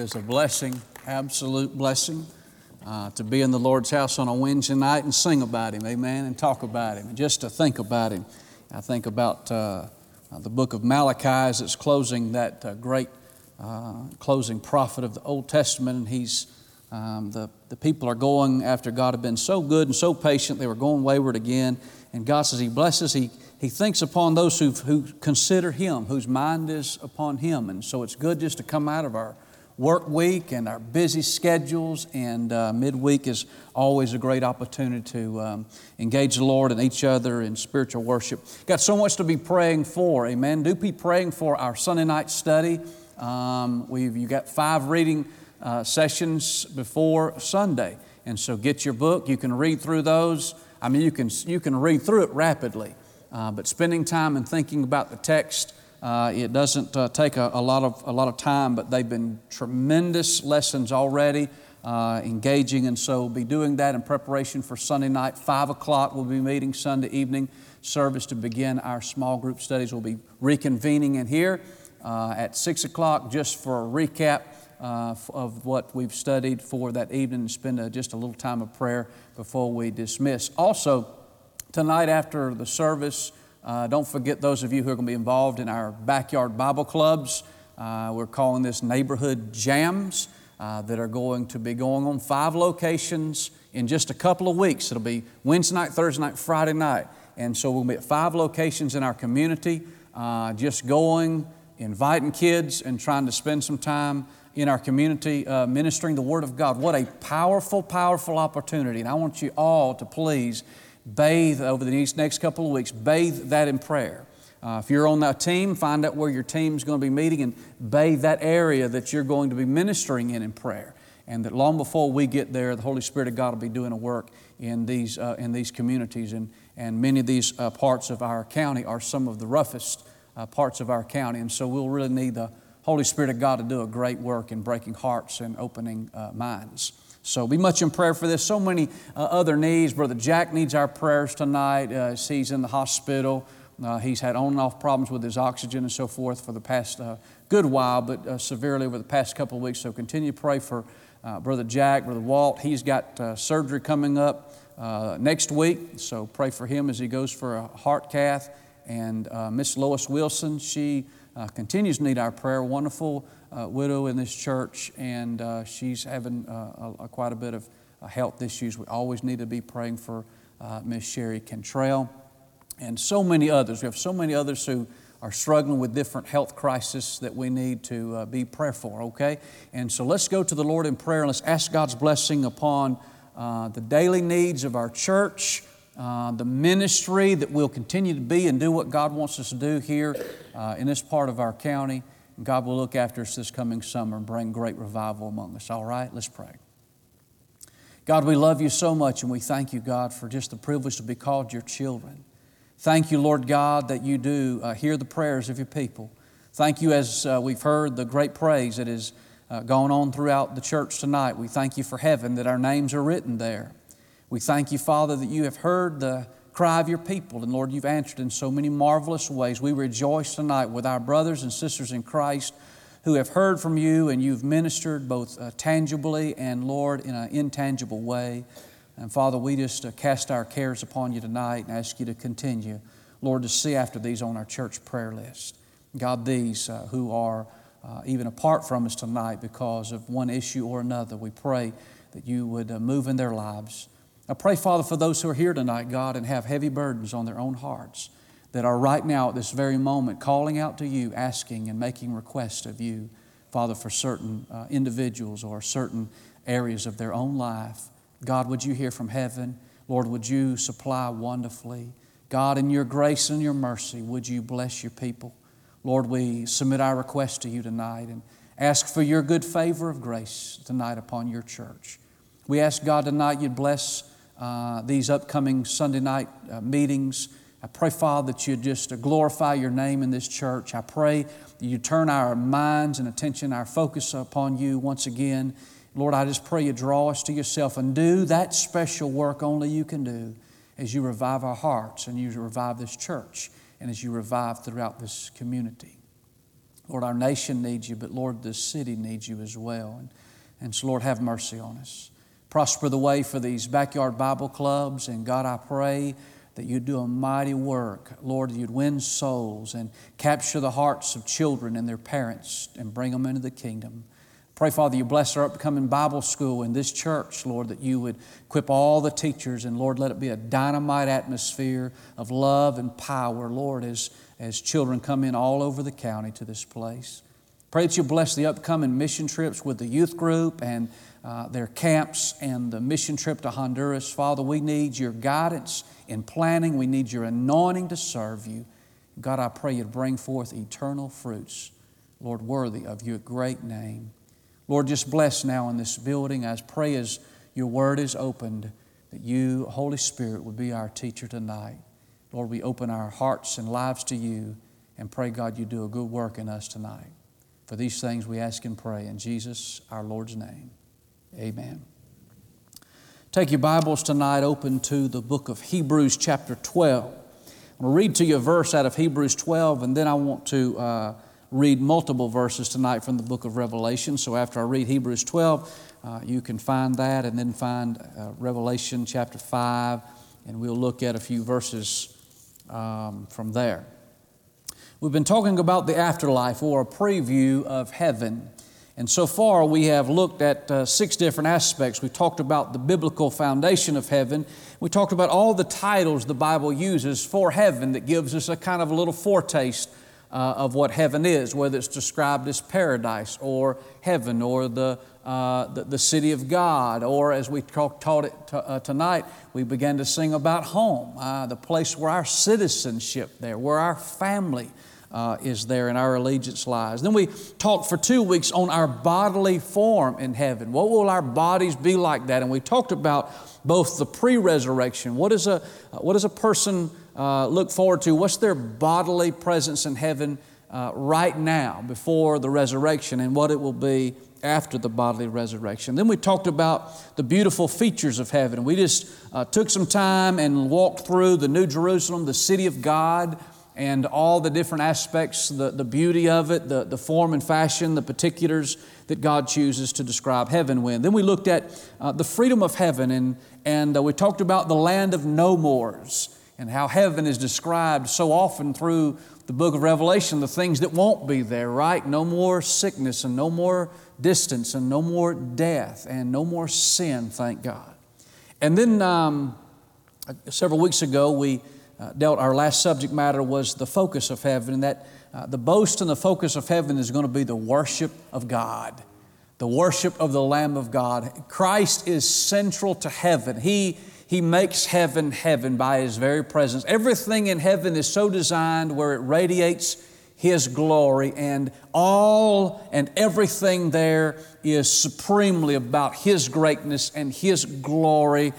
is a blessing, absolute blessing, to be in the Lord's house on a Wednesday night and sing about Him, amen, and talk about Him, and just to think about Him. I think about the book of Malachi as it's closing that great closing prophet of the Old Testament, and he's the people are going after God had been so good and so patient. They were going wayward again, and God says He blesses, He thinks upon those who consider Him, whose mind is upon Him. And so it's good just to come out of our work week and our busy schedules, and midweek is always a great opportunity to engage the Lord and each other in spiritual worship. Got so much to be praying for, amen. Do be praying for our Sunday night study. You got 5 reading sessions before Sunday, and so get your book. You can read through those. I mean, you can read through it rapidly, but spending time and thinking about the text, it doesn't take a lot of time. But they've been tremendous lessons already, engaging, and so be doing that in preparation for Sunday night. 5 o'clock we'll be meeting Sunday evening service to begin our small group studies. We'll be reconvening in here at 6 o'clock just for a recap of what we've studied for that evening, and spend just a little time of prayer before we dismiss. Also, tonight after the service, don't forget those of you who are going to be involved in our backyard Bible clubs. We're calling this Neighborhood Jams that are going to be going on 5 locations in just a couple of weeks. It'll be Wednesday night, Thursday night, Friday night. And so we'll be at 5 locations in our community, just going, inviting kids, and trying to spend some time in our community ministering the Word of God. What a powerful, powerful opportunity. And I want you all to please bathe over the next couple of weeks, bathe that in prayer. If you're on that team, find out where your team's going to be meeting and bathe that area that you're going to be ministering in prayer. And that long before we get there, the Holy Spirit of God will be doing a work in these communities. And many of these parts of our county are some of the roughest parts of our county. And so we'll really need the Holy Spirit of God to do a great work in breaking hearts and opening minds. So be much in prayer for this. So many other needs. Brother Jack needs our prayers tonight. He's in the hospital. He's had on and off problems with his oxygen and so forth for the past good while, but severely over the past couple of weeks. So continue to pray for Brother Jack, Brother Walt. He's got surgery coming up next week. So pray for him as he goes for a heart cath. And Miss Lois Wilson, she continues to need our prayer. Wonderful widow in this church, and she's having quite a bit of health issues. We always need to be praying for Miss Sherry Cantrell, and so many others. We have so many others who are struggling with different health crises that we need to be prayed for, okay? And so let's go to the Lord in prayer, and let's ask God's blessing upon the daily needs of our church, the ministry that we'll continue to be and do what God wants us to do here in this part of our county. And God will look after us this coming summer and bring great revival among us. All right, let's pray. God, we love You so much, and we thank You, God, for just the privilege to be called Your children. Thank You, Lord God, that You do hear the prayers of Your people. Thank You as we've heard the great praise that is going on throughout the church tonight. We thank You for heaven, that our names are written there. We thank You, Father, that You have heard the cry of Your people. And Lord, You've answered in so many marvelous ways. We rejoice tonight with our brothers and sisters in Christ who have heard from You, and You've ministered both tangibly and, Lord, in an intangible way. And Father, we just cast our cares upon You tonight and ask You to continue, Lord, to see after these on our church prayer list. God, these who are even apart from us tonight because of one issue or another, we pray that You would move in their lives. I pray, Father, for those who are here tonight, God, and have heavy burdens on their own hearts, that are right now at this very moment calling out to You, asking and making requests of You, Father, for certain individuals or certain areas of their own life. God, would You hear from heaven? Lord, would You supply wonderfully? God, in Your grace and Your mercy, would You bless Your people? Lord, we submit our request to You tonight and ask for Your good favor of grace tonight upon Your church. We ask, God, tonight You'd bless these upcoming Sunday night meetings. I pray, Father, that You'd just glorify Your name in this church. I pray that You turn our minds and attention, our focus upon You once again. Lord, I just pray You draw us to Yourself and do that special work only You can do as You revive our hearts and You revive this church and as You revive throughout this community. Lord, our nation needs You, but Lord, this city needs You as well. And so, Lord, have mercy on us. Prosper the way for these backyard Bible clubs. And God, I pray that You'd do a mighty work. Lord, You'd win souls and capture the hearts of children and their parents and bring them into the kingdom. Pray, Father, You bless our upcoming Bible school in this church, Lord, that You would equip all the teachers, and Lord, let it be a dynamite atmosphere of love and power, Lord, as children come in all over the county to this place. Pray that You bless the upcoming mission trips with the youth group and their camps and the mission trip to Honduras. Father, we need Your guidance in planning. We need Your anointing to serve You. God, I pray You'd bring forth eternal fruits, Lord, worthy of Your great name. Lord, just bless now in this building. I pray as Your word is opened that You, Holy Spirit, would be our teacher tonight. Lord, we open our hearts and lives to You and pray, God, You do a good work in us tonight. For these things we ask and pray in Jesus, our Lord's name. Amen. Take your Bibles tonight open to the book of Hebrews chapter 12. I'm going to read to you a verse out of Hebrews 12, and then I want to read multiple verses tonight from the book of Revelation. So after I read Hebrews 12, you can find that, and then find Revelation chapter 5, and we'll look at a few verses from there. We've been talking about the afterlife, or a preview of heaven. And so far we have looked at 6 different aspects. We talked about the biblical foundation of heaven. We talked about all the titles the Bible uses for heaven that gives us a kind of a little foretaste of what heaven is, whether it's described as paradise or heaven or the city of God, or as we taught it tonight, we began to sing about home, the place where our citizenship there, where our family is there and our allegiance lies. Then we talked for 2 weeks on our bodily form in heaven. What will our bodies be like that? And we talked about both the pre-resurrection. What does a person look forward to? What's their bodily presence in heaven right now before the resurrection, and what it will be after the bodily resurrection. Then we talked about the beautiful features of heaven. We just took some time and walked through the New Jerusalem, the city of God, and all the different aspects, the beauty of it, the form and fashion, the particulars that God chooses to describe heaven with. Then we looked at the freedom of heaven, and we talked about the land of no mores, and how heaven is described so often through the book of Revelation, the things that won't be there, right? No more sickness, and no more distance, and no more death, and no more sin, thank God. And then several weeks ago, we our last subject matter was the focus of heaven, and that the boast and the focus of heaven is going to be the worship of God, the worship of the Lamb of God. Christ is central to heaven. He makes heaven heaven by His very presence. Everything in heaven is so designed where it radiates His glory, and all and everything there is supremely about His greatness and His glory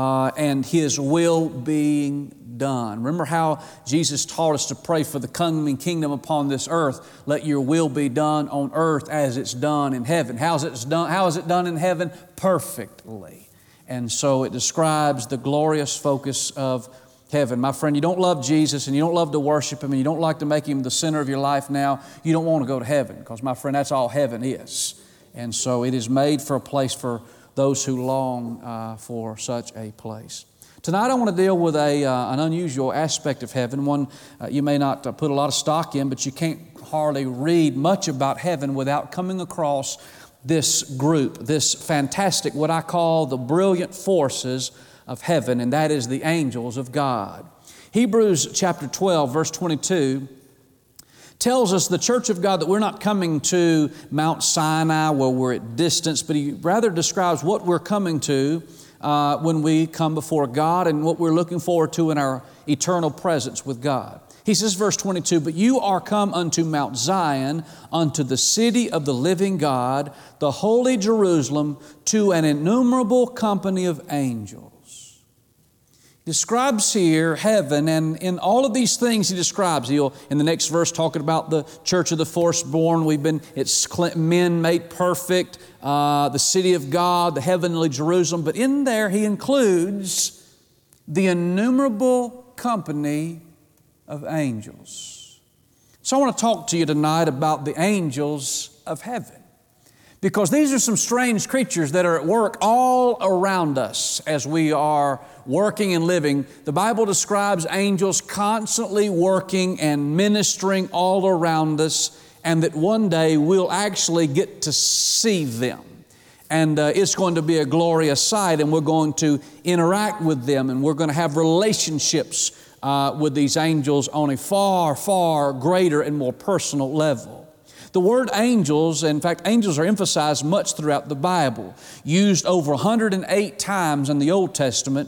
and His will being done. Remember how Jesus taught us to pray for the coming kingdom upon this earth. Let Your will be done on earth as it's done in heaven. How is it done in heaven? Perfectly. And so it describes the glorious focus of heaven. My friend, you don't love Jesus, and you don't love to worship Him, and you don't like to make Him the center of your life now, you don't want to go to heaven, because, my friend, that's all heaven is. And so it is made for a place for those who long for such a place. Tonight I want to deal with an unusual aspect of heaven, one you may not put a lot of stock in, but you can't hardly read much about heaven without coming across this group, this fantastic, what I call the brilliant forces of heaven, and that is the angels of God. Hebrews chapter 12, verse 22 tells us, the church of God, that we're not coming to Mount Sinai where we're at distance, but he rather describes what we're coming to when we come before God, and what we're looking forward to in our eternal presence with God. He says, verse 22, "But you are come unto Mount Zion, unto the city of the living God, the holy Jerusalem, to an innumerable company of angels." He describes here heaven, and in all of these things he describes, he'll in the next verse talking about the church of the firstborn. It's men made perfect, the city of God, the heavenly Jerusalem. But in there he includes the innumerable company of angels. So I want to talk to you tonight about the angels of heaven, because these are some strange creatures that are at work all around us as we are working and living. The Bible describes angels constantly working and ministering all around us, and that one day we'll actually get to see them. And it's going to be a glorious sight, and we're going to interact with them, and we're going to have relationships with these angels on a far, far greater and more personal level. The word angels, in fact, angels are emphasized much throughout the Bible, used over 108 times in the Old Testament,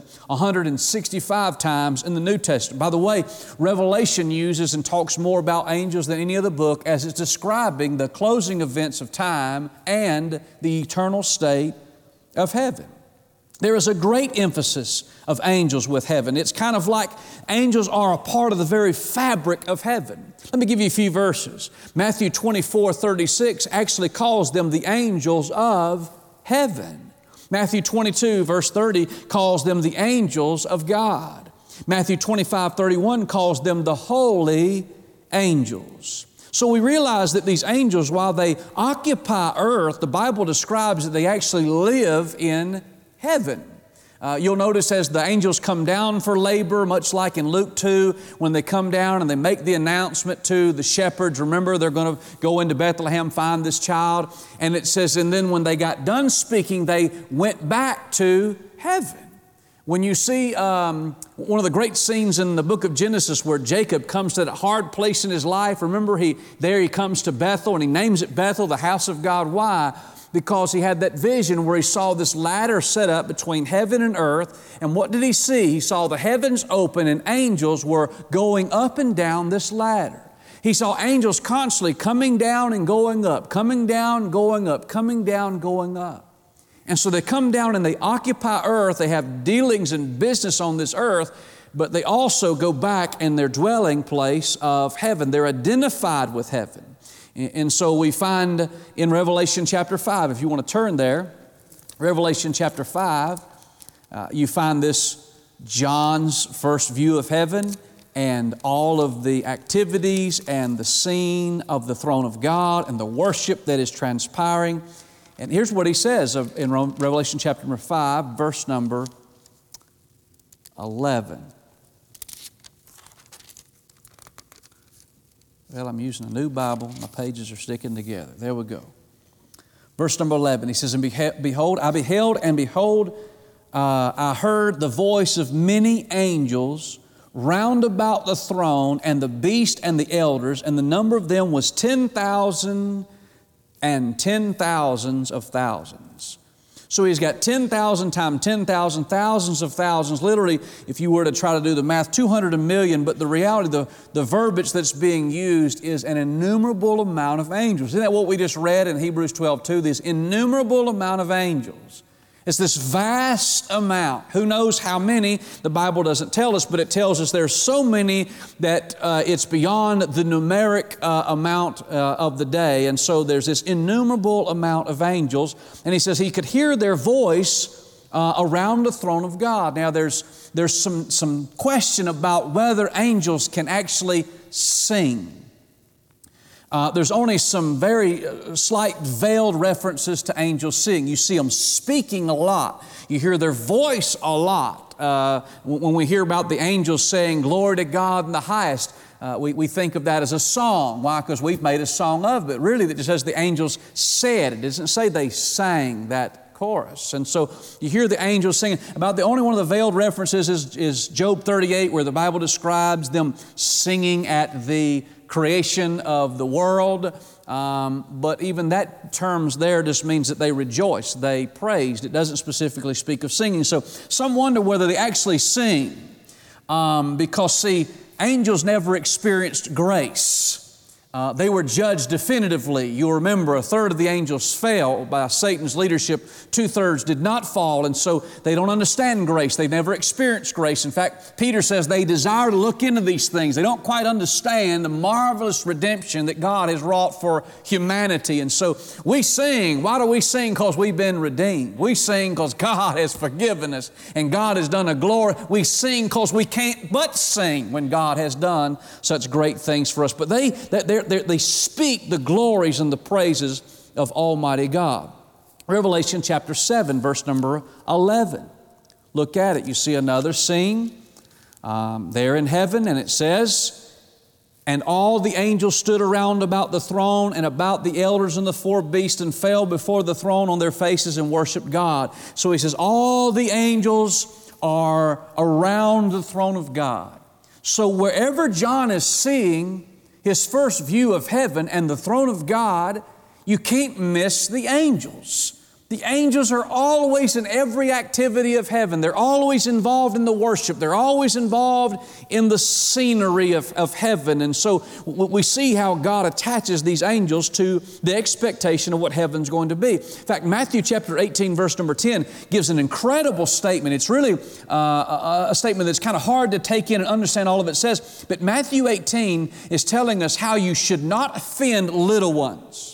165 times in the New Testament. By the way, Revelation uses and talks more about angels than any other book, as it's describing the closing events of time and the eternal state of heaven. There is a great emphasis of angels with heaven. It's kind of like angels are a part of the very fabric of heaven. Let me give you a few verses. Matthew 24:36 actually calls them the angels of heaven. Matthew 22 verse 30 calls them the angels of God. Matthew 25:31 calls them the holy angels. So we realize that these angels, while they occupy earth, the Bible describes that they actually live in heaven. You'll notice as the angels come down for labor, much like in Luke 2, when they come down and they make the announcement to the shepherds, remember they're going to go into Bethlehem, find this child, and it says, and then when they got done speaking, they went back to heaven. When you see one of the great scenes in the book of Genesis where Jacob comes to that hard place in his life, remember he comes to Bethel and he names it Bethel, the house of God. Why? Because he had that vision where he saw this ladder set up between heaven and earth. And what did he see? He saw the heavens open and angels were going up and down this ladder. He saw angels constantly coming down and going up, coming down, going up, coming down, going up. And so they come down and they occupy earth. They have dealings and business on this earth, but they also go back in their dwelling place of heaven. They're identified with heaven. And so we find in Revelation chapter 5, if you want to turn there, Revelation chapter 5, you find this John's first view of heaven and all of the activities and the scene of the throne of God and the worship that is transpiring. And here's what he says in Revelation chapter number 5, verse number 11. Well, I'm using a new Bible. My pages are sticking together. There we go. Verse number 11, he says, and behold, I beheld, and behold, I heard the voice of many angels round about the throne and the beast and the elders, and the number of them was 10,000 and 10,000s of thousands. So he's got 10,000 times 10,000, thousands of thousands. Literally, if you were to try to do the math, 200 million, but the reality, the verbiage that's being used is an innumerable amount of angels. Isn't that what we just read in Hebrews 12:2? This innumerable amount of angels. It's this vast amount. Who knows how many? The Bible doesn't tell us, but it tells us there's so many that it's beyond the numeric amount of the day. And so there's this innumerable amount of angels. And he says he could hear their voice around the throne of God. Now there's some question about whether angels can actually sing. There's only some very slight veiled references to angels singing. You see them speaking a lot. You hear their voice a lot. When we hear about the angels saying, glory to God in the highest, we think of that as a song. Why? Because we've made a song of it. Really, it just says the angels said. It doesn't say they sang that chorus. And so you hear the angels singing. About the only one of the veiled references is Job 38, where the Bible describes them singing at the creation of the world. But even that terms there just means that they rejoiced, they praised. It doesn't specifically speak of singing. So some wonder whether they actually sing. Because see, angels never experienced grace. They were judged definitively. You'll remember a third of the angels fell by Satan's leadership. 2/3 did not fall, and so they don't understand grace. They've never experienced grace. In fact, Peter says they desire to look into these things. They don't quite understand the marvelous redemption that God has wrought for humanity. And so we sing. Why do we sing? Because we've been redeemed. We sing because God has forgiven us and God has done a glory. We sing because we can't but sing when God has done such great things for us. But they speak the glories and the praises of Almighty God. Revelation chapter 7, verse number 11. Look at it. You see another scene there in heaven, and it says, "And all the angels stood around about the throne and about the elders and the four beasts and fell before the throne on their faces and worshiped God." So he says all the angels are around the throne of God. So wherever John is seeing his first view of heaven and the throne of God, you can't miss the angels. The angels are always in every activity of heaven. They're always involved in the worship. They're always involved in the scenery of heaven. And so we see how God attaches these angels to the expectation of what heaven's going to be. In fact, Matthew chapter 18, verse number 10 gives an incredible statement. It's really a statement that's kind of hard to take in and understand all of it says. But Matthew 18 is telling us how you should not offend little ones.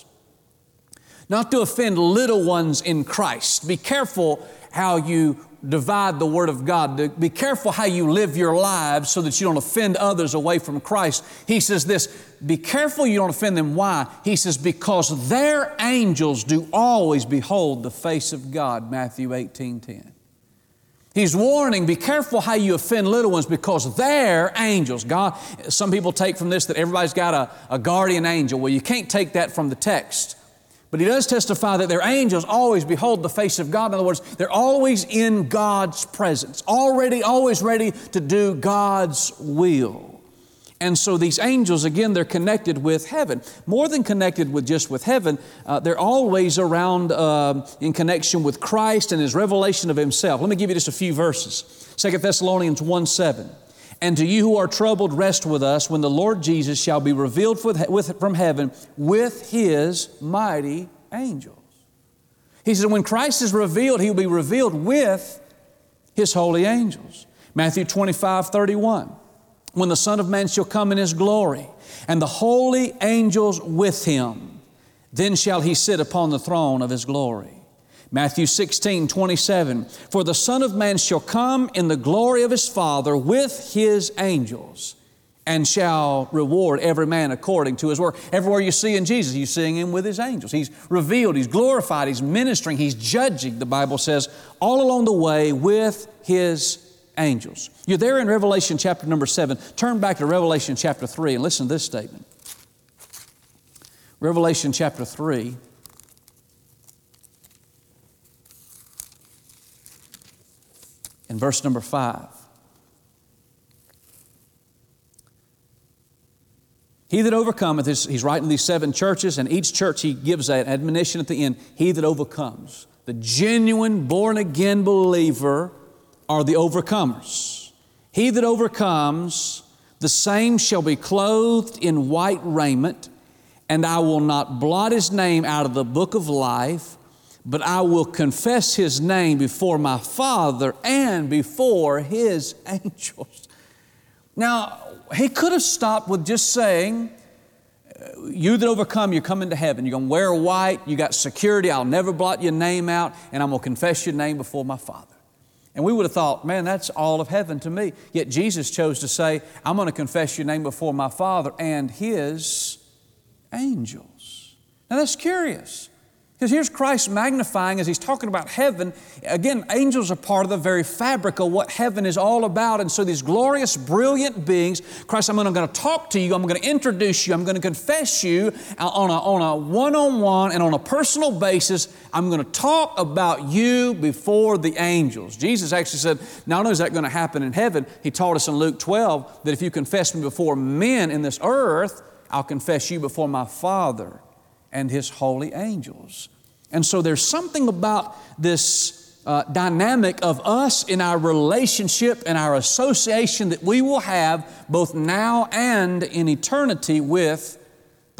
Not to offend little ones in Christ. Be careful how you divide the Word of God. Be careful how you live your lives so that you don't offend others away from Christ. He says this, be careful you don't offend them. Why? He says, because their angels do always behold the face of God, Matthew 18:10. He's warning, be careful how you offend little ones because they're angels. God, some people take from this that everybody's got a guardian angel. Well, you can't take that from the text. But he does testify that their angels always behold the face of God. In other words, they're always in God's presence, always ready to do God's will. And so these angels, again, they're connected with heaven. More than connected with just with heaven, they're always around in connection with Christ and His revelation of Himself. Let me give you just a few verses. 2 Thessalonians 1:7. "And to you who are troubled, rest with us when the Lord Jesus shall be revealed from heaven with His mighty angels." He said when Christ is revealed, He will be revealed with His holy angels. Matthew 25:31. "When the Son of Man shall come in His glory, and the holy angels with Him, then shall He sit upon the throne of His glory." Matthew 16:27, "For the Son of Man shall come in the glory of His Father with His angels, and shall reward every man according to his work." Everywhere you see in Jesus, you're seeing Him with His angels. He's revealed, He's glorified, He's ministering, He's judging, the Bible says, all along the way with His angels. You're there in Revelation chapter number 7. Turn back to Revelation chapter 3 and listen to this statement. Revelation chapter 3. In verse number 5. "He that overcometh," he's writing these 7 churches, and each church he gives an admonition at the end. He that overcomes. The genuine born-again believer are the overcomers. "He that overcomes, the same shall be clothed in white raiment, and I will not blot his name out of the book of life, but I will confess His name before my Father and before His angels." Now, he could have stopped with just saying, you that overcome, you're coming to heaven. You're going to wear white, you got security, I'll never blot your name out, and I'm going to confess your name before my Father. And we would have thought, man, that's all of heaven to me. Yet Jesus chose to say, I'm going to confess your name before my Father and His angels. Now that's curious. Because here's Christ magnifying as He's talking about heaven. Again, angels are part of the very fabric of what heaven is all about. And so these glorious, brilliant beings, Christ, I'm going to talk to you, I'm going to introduce you, I'm going to confess you on a one-on-one and on a personal basis. I'm going to talk about you before the angels. Jesus actually said, not only is that going to happen in heaven, He taught us in Luke 12 that if you confess Me before men in this earth, I'll confess you before my Father and His holy angels. And so there's something about this dynamic of us in our relationship and our association that we will have both now and in eternity with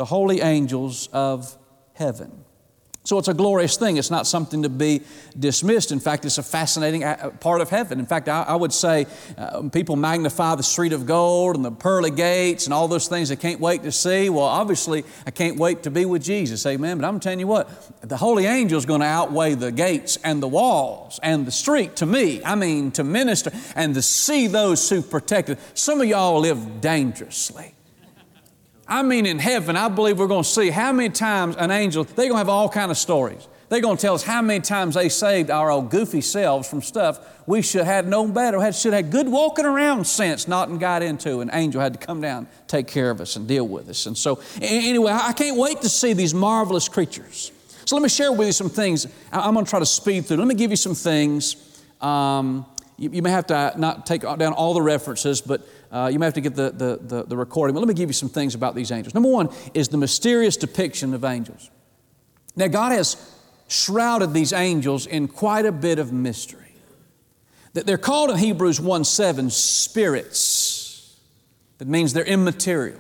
the holy angels of heaven. So it's a glorious thing. It's not something to be dismissed. In fact, it's a fascinating part of heaven. In fact, I would say people magnify the street of gold and the pearly gates and all those things they can't wait to see. Well, obviously, I can't wait to be with Jesus, amen. But I'm telling you what, the holy angel is going to outweigh the gates and the walls and the street to me. I mean, to minister and to see those who protected. Some of y'all live dangerously. I mean, in heaven, I believe we're going to see how many times an angel, they're going to have all kinds of stories. They're going to tell us how many times they saved our old goofy selves from stuff we should have known better, should have good walking around sense not and got into. An angel had to come down, take care of us and deal with us. And so anyway, I can't wait to see these marvelous creatures. So let me share with you some things. I'm going to try to speed through. Let me give you some things. You may have to not take down all the references, but you may have to get the recording. But let me give you some things about these angels. Number one is the mysterious depiction of angels. Now, God has shrouded these angels in quite a bit of mystery. They're called in Hebrews 1:7 spirits. That means they're immaterial.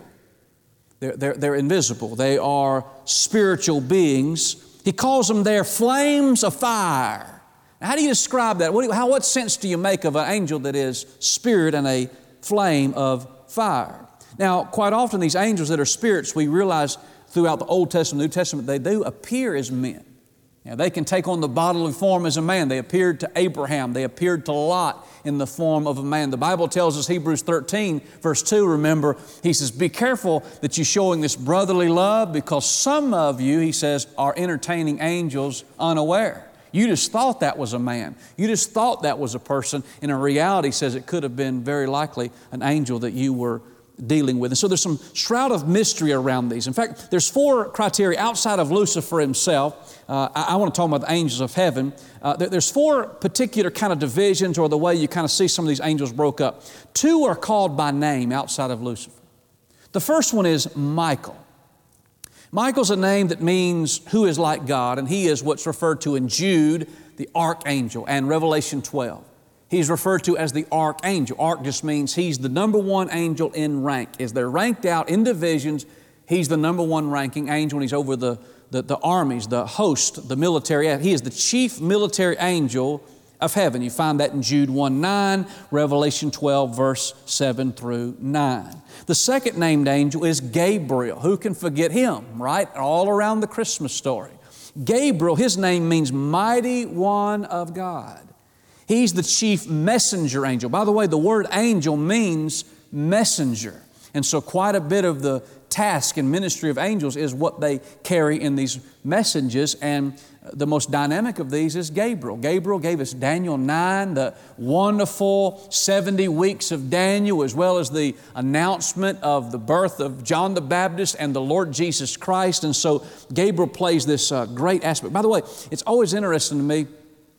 They're invisible. They are spiritual beings. He calls them there flames of fire. Now, how do you describe that? What sense do you make of an angel that is spirit and a flame of fire? Now, quite often these angels that are spirits, we realize throughout the Old Testament, New Testament, they do appear as men. Now, they can take on the bodily form as a man. They appeared to Abraham. They appeared to Lot in the form of a man. The Bible tells us, Hebrews 13, verse 2, remember, he says, be careful that you're showing this brotherly love because some of you, he says, are entertaining angels unaware. You just thought that was a man. You just thought that was a person. And in reality, he says it could have been very likely an angel that you were dealing with. And so there's some shroud of mystery around these. In fact, there's 4 criteria outside of Lucifer himself. I want to talk about the angels of heaven. There's 4 particular kind of divisions or the way you kind of see some of these angels broke up. 2 are called by name outside of Lucifer. The first one is Michael. Michael's a name that means who is like God, and he is what's referred to in Jude, the archangel, and Revelation 12. He's referred to as the archangel. Arch just means he's the number 1 angel in rank. As they're ranked out in divisions, he's the number 1 ranking angel, and he's over the armies, the host, the military. He is the chief military angel of heaven. You find that in Jude 1:9, Revelation 12, verse 7 through 9. The second named angel is Gabriel. Who can forget him, right? All around the Christmas story. Gabriel, his name means mighty one of God. He's the chief messenger angel. By the way, the word angel means messenger. And so quite a bit of the task and ministry of angels is what they carry in these messages. And the most dynamic of these is Gabriel. Gabriel gave us Daniel 9, the wonderful 70 weeks of Daniel, as well as the announcement of the birth of John the Baptist and the Lord Jesus Christ. And so Gabriel plays this great aspect. By the way, it's always interesting to me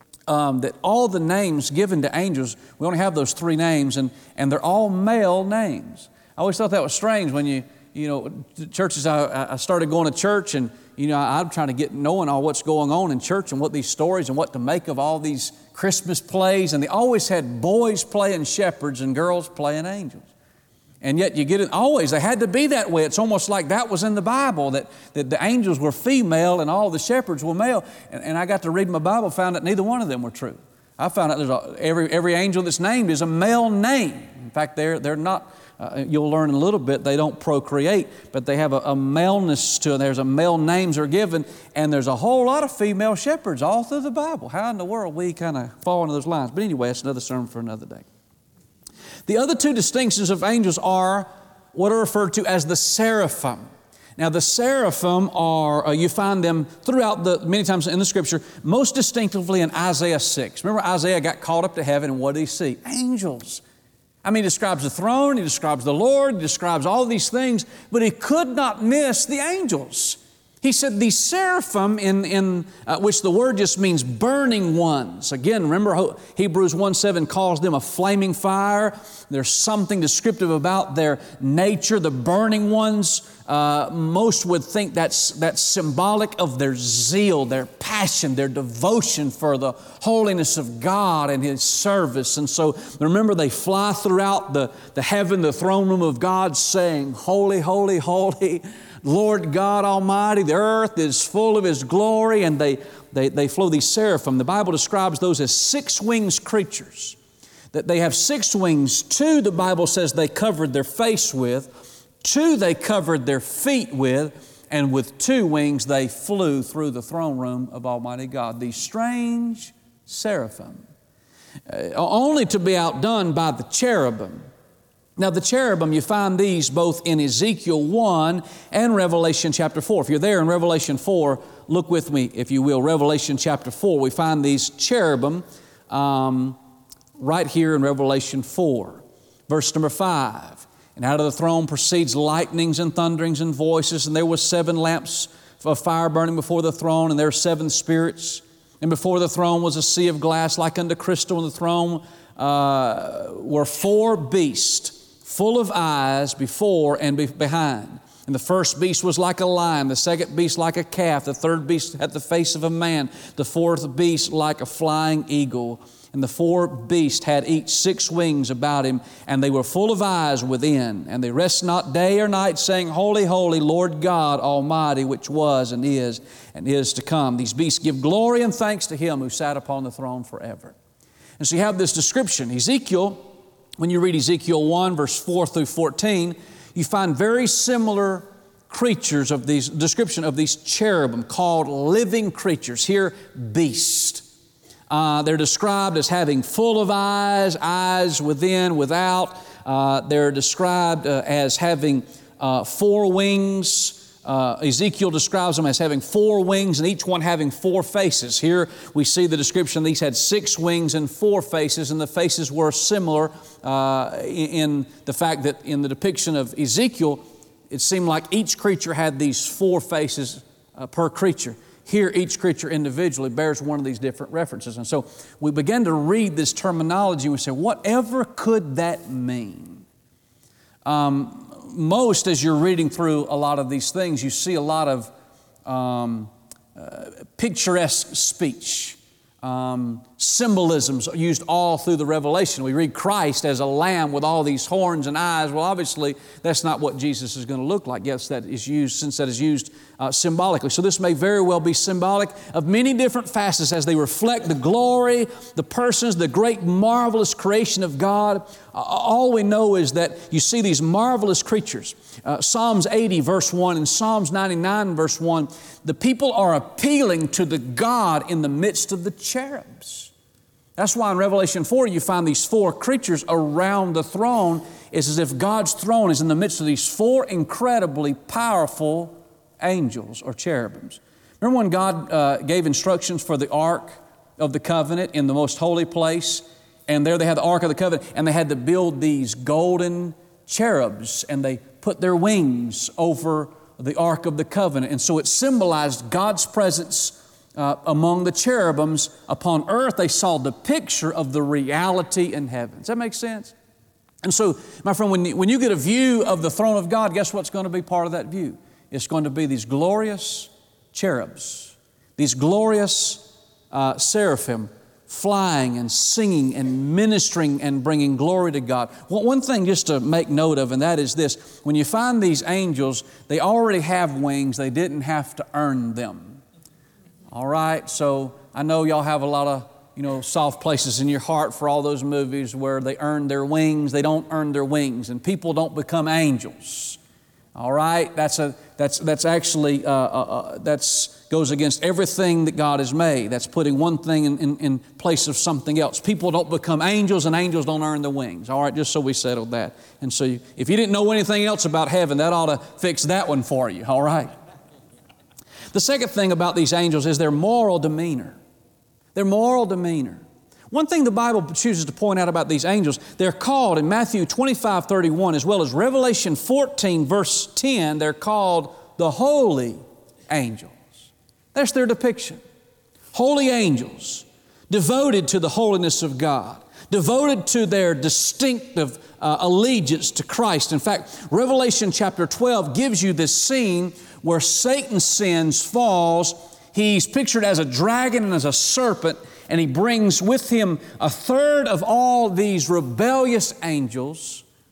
that all the names given to angels, we only have those 3 names, and they're all male names. I always thought that was strange when you know, churches, I started going to church, and I'm trying to get knowing all what's going on in church and what these stories and what to make of all these Christmas plays. And they always had boys playing shepherds and girls playing angels. And yet you get it, always, they had to be that way. It's almost like that was in the Bible, that the angels were female and all the shepherds were male. And I got to read my Bible, found that neither one of them were true. I found out every angel that's named is a male name. In fact, they're not... you'll learn in a little bit, they don't procreate, but they have a maleness to it. There's a male names are given, and there's a whole lot of female shepherds all through the Bible. How in the world we kind of fall into those lines? But anyway, it's another sermon for another day. The other 2 distinctions of angels are what are referred to as the seraphim. Now, the seraphim are, you find them throughout many times in the Scripture, most distinctively in Isaiah 6. Remember, Isaiah got caught up to heaven, and what did he see? Angels. I mean, he describes the throne, he describes the Lord, he describes all these things, but he could not miss the angels. He said the seraphim, in which the word just means burning ones. Again, remember Hebrews 1:7 calls them a flaming fire. There's something descriptive about their nature. The burning ones, most would think that's symbolic of their zeal, their passion, their devotion for the holiness of God and His service. And so remember, they fly throughout the heaven, the throne room of God, saying, "Holy, holy, holy, Lord God Almighty. The earth is full of His glory, and they flow, these seraphim. The Bible describes those as six-winged creatures. That they have six wings. Two, the Bible says, they covered their face with. Two, they covered their feet with. And with two wings, they flew through the throne room of Almighty God. These strange seraphim, only to be outdone by the cherubim. Now the cherubim, you find these both in Ezekiel 1 and Revelation chapter 4. If you're there in Revelation 4, look with me, if you will. Revelation chapter 4, we find these cherubim right here in Revelation 4. Verse number 5. And out of the throne proceeds lightnings and thunderings and voices, and there was 7 lamps of fire burning before the throne, and there were 7 spirits. And before the throne was a sea of glass like unto crystal, and the throne were 4 beasts, full of eyes before and behind. And the first beast was like a lion, the second beast like a calf, the third beast had the face of a man, the fourth beast like a flying eagle. And the 4 beasts had each 6 wings about him, and they were full of eyes within. And they rest not day or night, saying, Holy, holy, Lord God Almighty, which was and is to come. These beasts give glory and thanks to Him who sat upon the throne forever. And so you have this description. Ezekiel, when you read Ezekiel 1, verse 4 through 14, you find very similar creatures of these, description of these cherubim called living creatures. Here, beast. They're described as having full of eyes, eyes within, without. They're described as having 4 wings. Ezekiel describes them as having 4 wings and each one having 4 faces. Here we see the description. These had 6 wings and 4 faces, and the faces were similar in the fact that in the depiction of Ezekiel, it seemed like each creature had these 4 faces per creature. Here, each creature individually bears one of these different references. And so we begin to read this terminology and we say, whatever could that mean? Most, as you're reading through a lot of these things, you see a lot of picturesque speech. Symbolisms used all through the Revelation. We read Christ as a lamb with all these horns and eyes. Well, obviously, that's not what Jesus is going to look like. Yes, that is used, since that is used symbolically. So this may very well be symbolic of many different facets as they reflect the glory, the persons, the great marvelous creation of God. All we know is that you see these marvelous creatures. Psalms 80 verse 1 and Psalms 99 verse 1, the people are appealing to the God in the midst of the cherubs. That's why in Revelation 4 you find these 4 creatures around the throne. It's as if God's throne is in the midst of these 4 incredibly powerful angels or cherubims. Remember when God gave instructions for the Ark of the Covenant in the most holy place? And there they had the Ark of the Covenant, and they had to build these golden cherubs, and they put their wings over the Ark of the Covenant. And so it symbolized God's presence among the cherubims. Upon earth, they saw the picture of the reality in heaven. Does that make sense? And so, my friend, when you get a view of the throne of God, guess what's going to be part of that view? It's going to be these glorious cherubs, these glorious seraphim, flying and singing and ministering and bringing glory to God. Well, one thing just to make note of, and that is this. When you find these angels, they already have wings. They didn't have to earn them. All right? So I know y'all have a lot of, soft places in your heart for all those movies where they earn their wings. They don't earn their wings, and people don't become angels. All right? That's actually goes against everything that God has made. That's putting one thing in place of something else. People don't become angels, and angels don't earn their wings. All right, just so we settled that. And so if you didn't know anything else about heaven, that ought to fix that one for you. All right. The second thing about these angels is their moral demeanor. Their moral demeanor. One thing the Bible chooses to point out about these angels, they're called in Matthew 25:31 as well as Revelation 14 verse 10, they're called the holy angels. That's their depiction. Holy angels, devoted to the holiness of God, devoted to their distinctive allegiance to Christ. In fact, Revelation chapter 12 gives you this scene where Satan sins, falls. He's pictured as a dragon and as a serpent, and he brings with him a third of all these rebellious angels.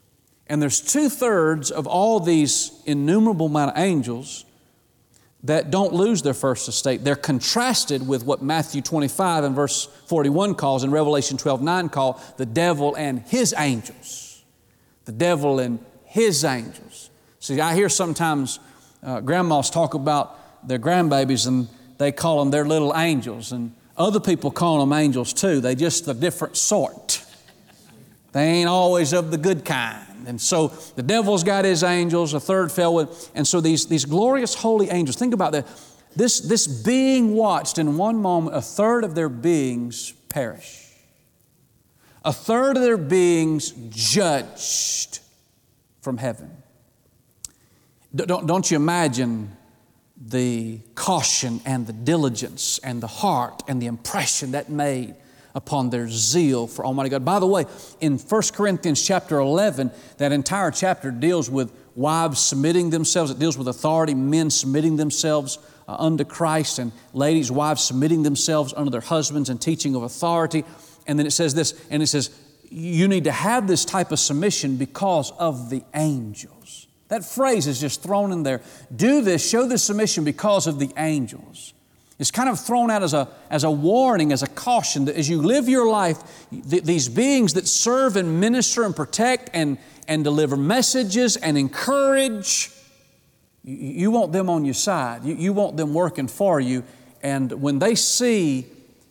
And there's 2/3 of all these innumerable amount of angels that don't lose their first estate. They're contrasted with what Matthew 25 and verse 41 calls, and Revelation 12:9 call the devil and his angels. The devil and his angels. See, I hear sometimes grandmas talk about their grandbabies and they call them their little angels, and other people call them angels too. They just a different sort. They ain't always of the good kind. And so the devil's got his angels, a third fell with, and so these glorious holy angels, think about that. This being watched, in one moment, a third of their beings perish. A third of their beings judged from heaven. Don't you imagine the caution and the diligence and the heart and the impression that made upon their zeal for Almighty God. By the way, in 1 Corinthians chapter 11, that entire chapter deals with wives submitting themselves. It deals with authority, men submitting themselves unto Christ, and ladies, wives submitting themselves unto their husbands and teaching of authority. And then it says this, and it says, you need to have this type of submission because of the angels. That phrase is just thrown in there. Do this, show this submission because of the angels. It's kind of thrown out as a warning, as a caution that as you live your life, these beings that serve and minister and protect and deliver messages and encourage, you want them on your side. You want them working for you. And when they see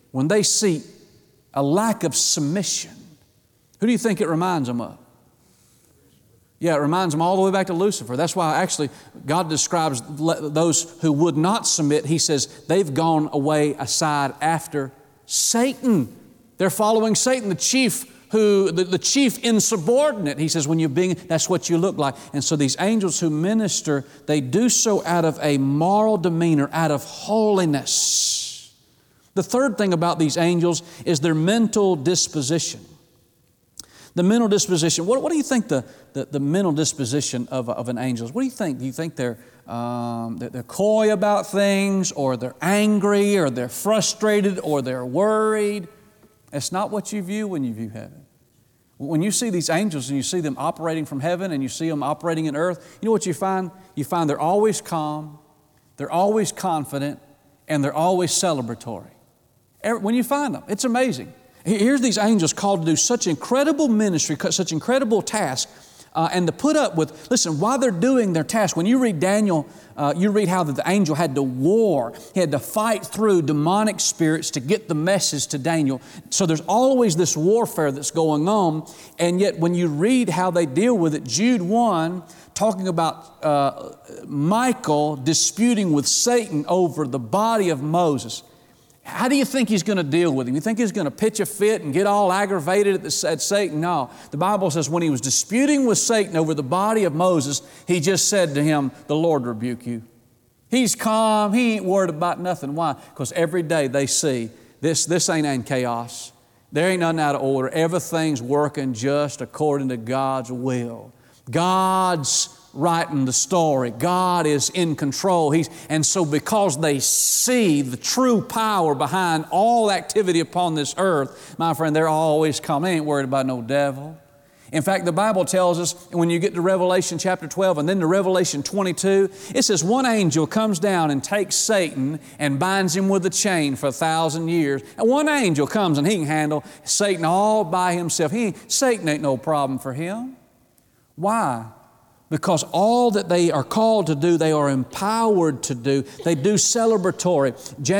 a lack of submission, who do you think it reminds them of? Yeah, it reminds them all the way back to Lucifer. That's why actually God describes those who would not submit. He says they've gone away aside after Satan. They're following Satan, the chief insubordinate. He says that's what you look like. And so these angels who minister, they do so out of a moral demeanor, out of holiness. The third thing about these angels is their mental disposition. The mental disposition. What do you think the mental disposition of an angel is? What do you think? Do you think they're coy about things, or they're angry, or they're frustrated, or they're worried? It's not what you view when you view heaven. When you see these angels and you see them operating from heaven and you see them operating in earth, you know what you find? You find they're always calm, they're always confident, and they're always celebratory. When you find them, it's amazing. Here's these angels called to do such incredible ministry, such incredible tasks, and to put up with, listen, while they're doing their task, when you read Daniel, you read how the angel had to war. He had to fight through demonic spirits to get the message to Daniel. So there's always this warfare that's going on, and yet when you read how they deal with it, Jude 1, talking about Michael disputing with Satan over the body of Moses. How do you think he's going to deal with him? You think he's going to pitch a fit and get all aggravated at Satan? No. The Bible says when he was disputing with Satan over the body of Moses, he just said to him, "The Lord rebuke you." He's calm. He ain't worried about nothing. Why? Because every day they see this ain't in chaos. There ain't nothing out of order. Everything's working just according to God's will. God's writing the story. God is in control. And so because they see the true power behind all activity upon this earth, my friend, they're always calm. They ain't worried about no devil. In fact, the Bible tells us when you get to Revelation chapter 12 and then to Revelation 22, it says one angel comes down and takes Satan and binds him with a chain for 1,000 years. And one angel comes and he can handle Satan all by himself. Satan ain't no problem for him. Why? Because all that they are called to do, they are empowered to do. They do celebratory.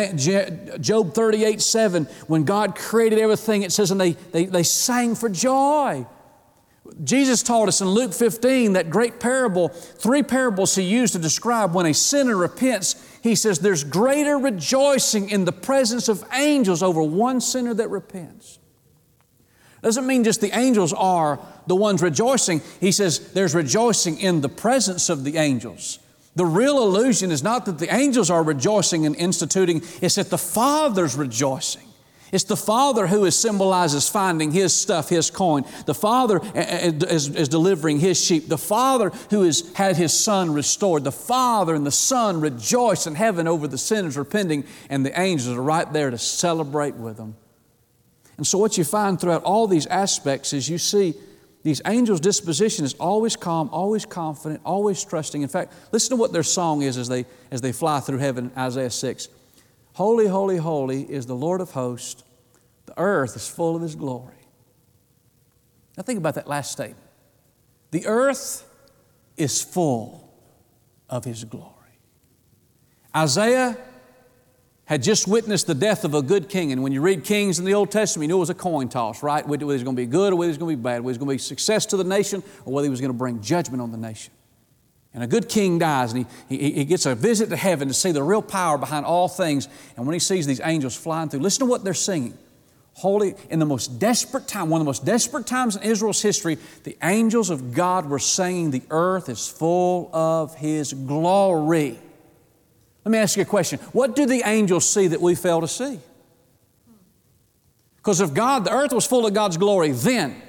Job 38:7, when God created everything, it says, and they sang for joy. Jesus taught us in Luke 15, that great parable, 3 parables He used to describe when a sinner repents. He says there's greater rejoicing in the presence of angels over one sinner that repents. Doesn't mean just the angels are the ones rejoicing. He says there's rejoicing in the presence of the angels. The real illusion is not that the angels are rejoicing and instituting, it's that the Father's rejoicing. It's the Father who symbolizes finding His stuff, His coin. The Father is delivering His sheep. The Father who has had His Son restored. The Father and the Son rejoice in heaven over the sinners repenting, and the angels are right there to celebrate with them. And so what you find throughout all these aspects is you see these angels' disposition is always calm, always confident, always trusting. In fact, listen to what their song is as they fly through heaven, Isaiah 6. Holy, holy, holy is the Lord of hosts. The earth is full of His glory. Now think about that last statement. The earth is full of His glory. Isaiah had just witnessed the death of a good king. And when you read Kings in the Old Testament, you knew it was a coin toss, right? Whether he was going to be good or whether he was going to be bad, whether he was going to be success to the nation or whether he was going to bring judgment on the nation. And a good king dies, and he gets a visit to heaven to see the real power behind all things. And when he sees these angels flying through, listen to what they're singing. Holy, in the most desperate time, one of the most desperate times in Israel's history, the angels of God were singing, the earth is full of His glory. Let me ask you a question. What do the angels see that we fail to see? Because if the earth was full of God's glory, then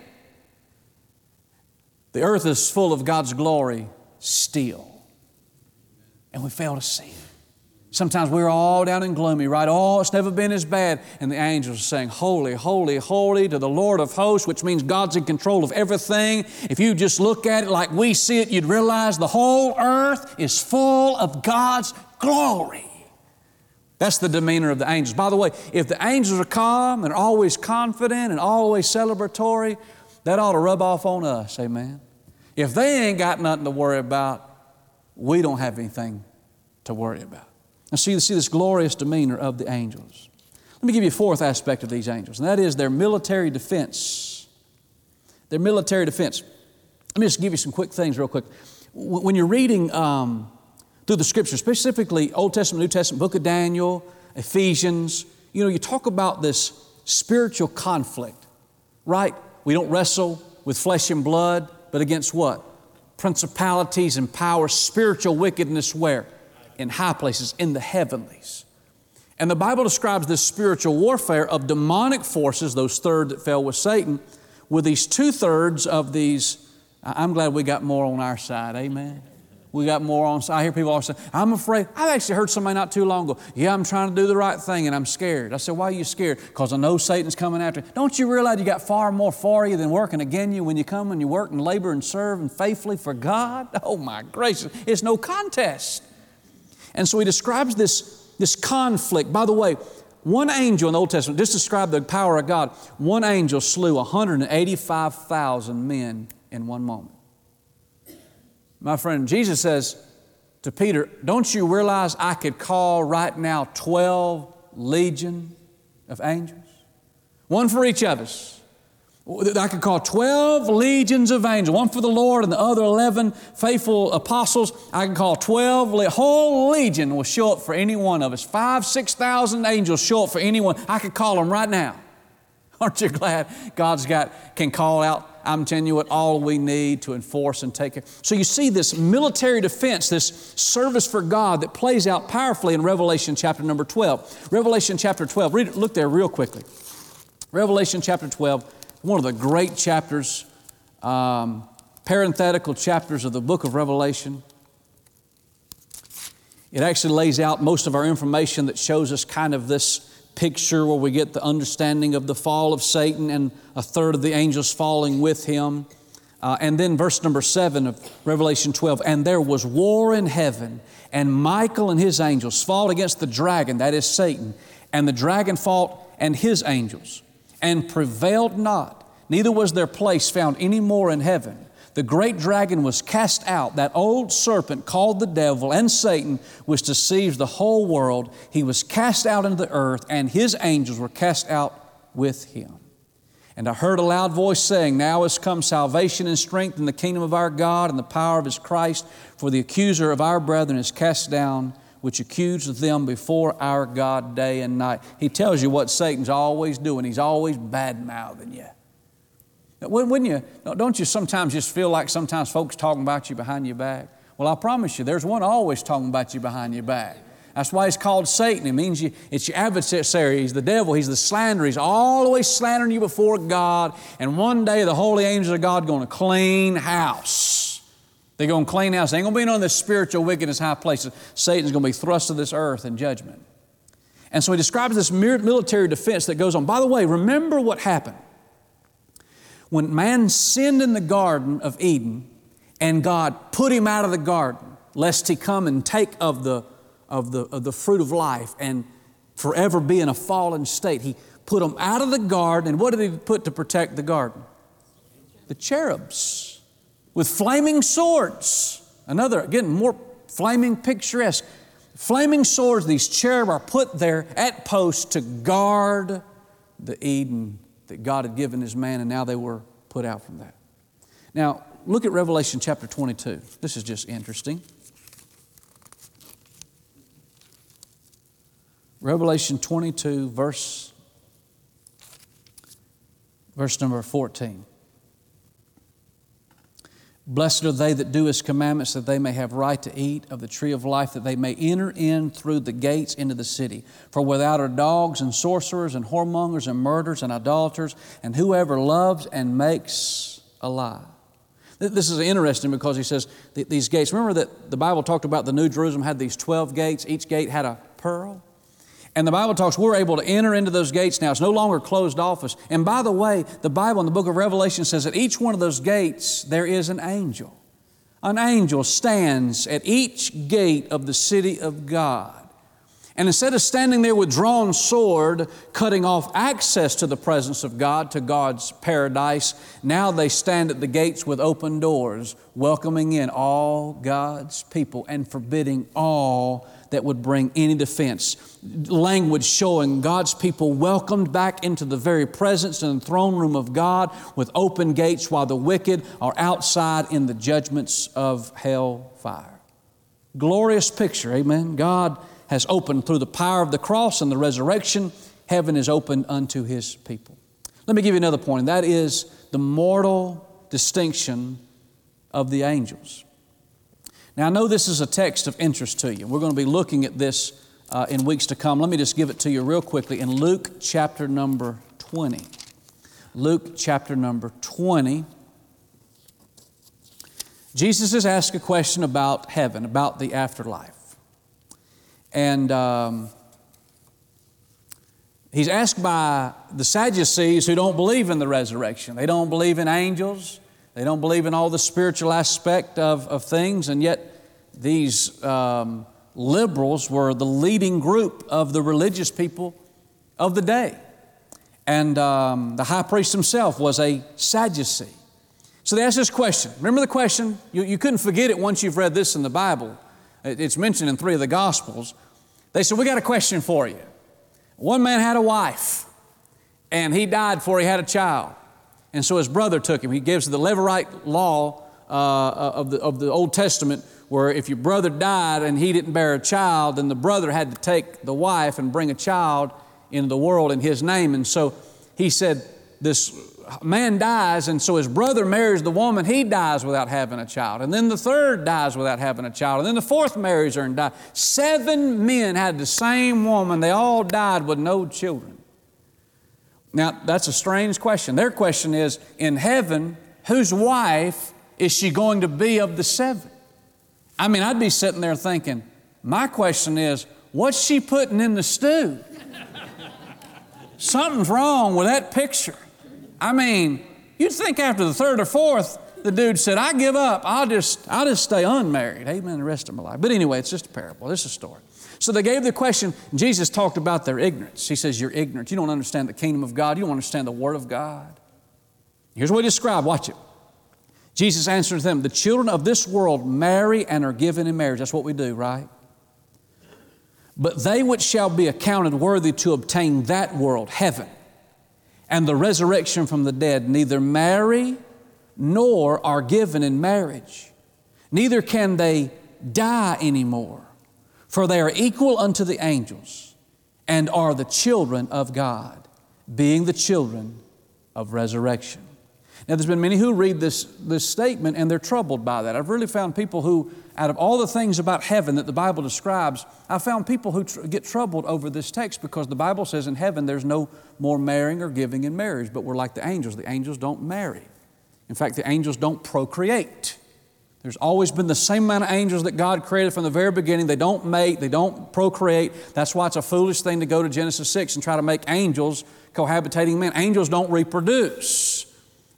the earth is full of God's glory still. And we fail to see it. Sometimes we're all down and gloomy, right? Oh, it's never been as bad. And the angels are saying, holy, holy, holy to the Lord of hosts, which means God's in control of everything. If you just look at it like we see it, you'd realize the whole earth is full of God's glory. That's the demeanor of the angels. By the way, if the angels are calm and always confident and always celebratory, that ought to rub off on us, amen? If they ain't got nothing to worry about, we don't have anything to worry about. Now see this glorious demeanor of the angels. Let me give you a fourth aspect of these angels, and that is their military defense. Their military defense. Let me just give you some quick things real quick. When you're reading through the Scriptures, specifically Old Testament, New Testament, Book of Daniel, Ephesians, you talk about this spiritual conflict, right? We don't wrestle with flesh and blood, but against what? Principalities and powers, spiritual wickedness where? In high places, in the heavenlies. And the Bible describes this spiritual warfare of demonic forces, those third that fell with Satan, with these 2/3 of these. I'm glad we got more on our side, amen. We got more on. I hear people always say, I'm afraid. I've actually heard somebody not too long ago, yeah, I'm trying to do the right thing and I'm scared. I said, why are you scared? Because I know Satan's coming after you. Don't you realize you got far more for you than working against you when you come and you work and labor and serve and faithfully for God? Oh my gracious, it's no contest. And so he describes this conflict. By the way, one angel in the Old Testament, just describe the power of God, one angel slew 185,000 men in one moment. My friend, Jesus says to Peter, don't you realize I could call right now 12 legion of angels? One for each of us. I could call 12 legions of angels, one for the Lord and the other 11 faithful apostles. I can call 12, whole legion will show up for any one of us. 5,000-6,000 angels show up for anyone. I could call them right now. Aren't you glad God's can call out, I'm telling you what, all we need to enforce and take care. So you see this military defense, this service for God that plays out powerfully in Revelation chapter number 12. Revelation chapter 12, read it, look there real quickly. Revelation chapter 12, one of the great chapters, parenthetical chapters of the book of Revelation. It actually lays out most of our information that shows us kind of this picture where we get the understanding of the fall of Satan and 1/3 of the angels falling with him. And then verse number 7 of Revelation 12, and there was war in heaven, and Michael and his angels fought against the dragon, that is Satan, and the dragon fought and his angels, and prevailed not, neither was their place found any more in heaven. The great dragon was cast out, that old serpent called the devil and Satan, which deceives the whole world. He was cast out into the earth, and his angels were cast out with him. And I heard a loud voice saying, now is come salvation and strength in the kingdom of our God and the power of His Christ, for the accuser of our brethren is cast down, which accused them before our God day and night. He tells you what Satan's always doing. He's always bad-mouthing you. Don't you sometimes just feel like sometimes folks talking about you behind your back? Well, I promise you, there's one always talking about you behind your back. That's why he's called Satan. It means it's your adversary. He's the devil. He's the slanderer. He's always slandering you before God. And one day the holy angels of God are going to clean house. They're going to clean house. There ain't going to be none of this spiritual wickedness high places. Satan's going to be thrust to this earth in judgment. And so he describes this military defense that goes on. By the way, remember what happened. When man sinned in the Garden of Eden and God put him out of the garden, lest he come and take of the fruit of life and forever be in a fallen state, He put him out of the garden. And what did He put to protect the garden? The cherubs with flaming swords. Another, again, more flaming picturesque. Flaming swords, these cherub are put there at posts to guard the Eden that God had given His man, and now they were put out from that. Now, look at Revelation chapter 22. This is just interesting. Revelation 22, verse number 14. Blessed are they that do His commandments, that they may have right to eat of the tree of life, that they may enter in through the gates into the city. For without are dogs and sorcerers and whoremongers and murderers and idolaters and whoever loves and makes a lie. This is interesting because he says these gates. Remember that the Bible talked about the New Jerusalem had these 12 gates. Each gate had a pearl. And the Bible talks, we're able to enter into those gates now. It's no longer closed office. And by the way, the Bible in the book of Revelation says that each one of those gates, there is an angel. An angel stands at each gate of the city of God. And instead of standing there with drawn sword, cutting off access to the presence of God, to God's paradise, now they stand at the gates with open doors, welcoming in all God's people and forbidding all that would bring any defense. Language showing God's people welcomed back into the very presence and throne room of God with open gates, while the wicked are outside in the judgments of hell fire. Glorious picture, amen. God has opened through the power of the cross and the resurrection. Heaven is opened unto His people. Let me give you another point, and that is the mortal distinction of the angels. Now, I know this is a text of interest to you. We're going to be looking at this in weeks to come. Let me just give it to you real quickly in Luke chapter number 20. Luke chapter number 20. Jesus has asked a question about heaven, about the afterlife. And He's asked by the Sadducees who don't believe in the resurrection. They don't believe in angels. They don't believe in all the spiritual aspect of things. And yet these liberals were the leading group of the religious people of the day. And the high priest himself was a Sadducee. So they asked this question. Remember the question? You couldn't forget it once you've read this in the Bible. It's mentioned in 3 of the Gospels. They said, we got a question for you. One man had a wife, and he died before he had a child. And so his brother took him. He gives the Levirate law of the Old Testament, where if your brother died and he didn't bear a child, then the brother had to take the wife and bring a child into the world in his name. And so he said, this man dies, and so his brother marries the woman. He dies without having a child. And then the third dies without having a child. And then the fourth marries her and dies. 7 men had the same woman. They all died with no children. Now, that's a strange question. Their question is, in heaven, whose wife is she going to be of the 7? I mean, I'd be sitting there thinking, my question is, what's she putting in the stew? Something's wrong with that picture. I mean, you'd think after the 3rd or 4th, the dude said, I give up. I'll just stay unmarried. Amen, the rest of my life. But anyway, it's just a parable. This is a story. So they gave the question. Jesus talked about their ignorance. He says, you're ignorant. You don't understand the kingdom of God. You don't understand the Word of God. Here's what he described. Watch it. Jesus answered them, the children of this world marry and are given in marriage. That's what we do, right? But they which shall be accounted worthy to obtain that world, heaven, and the resurrection from the dead, neither marry nor are given in marriage. Neither can they die anymore, for they are equal unto the angels and are the children of God, being the children of resurrection. Now, there's been many who read this statement and they're troubled by that. I've really found people who, out of all the things about heaven that the Bible describes, I've found people who get troubled over this text because the Bible says in heaven there's no more marrying or giving in marriage, but we're like the angels. The angels don't marry. In fact, the angels don't procreate. There's always been the same amount of angels that God created from the very beginning. They don't mate, they don't procreate. That's why it's a foolish thing to go to Genesis 6 and try to make angels cohabitating men. Angels don't reproduce.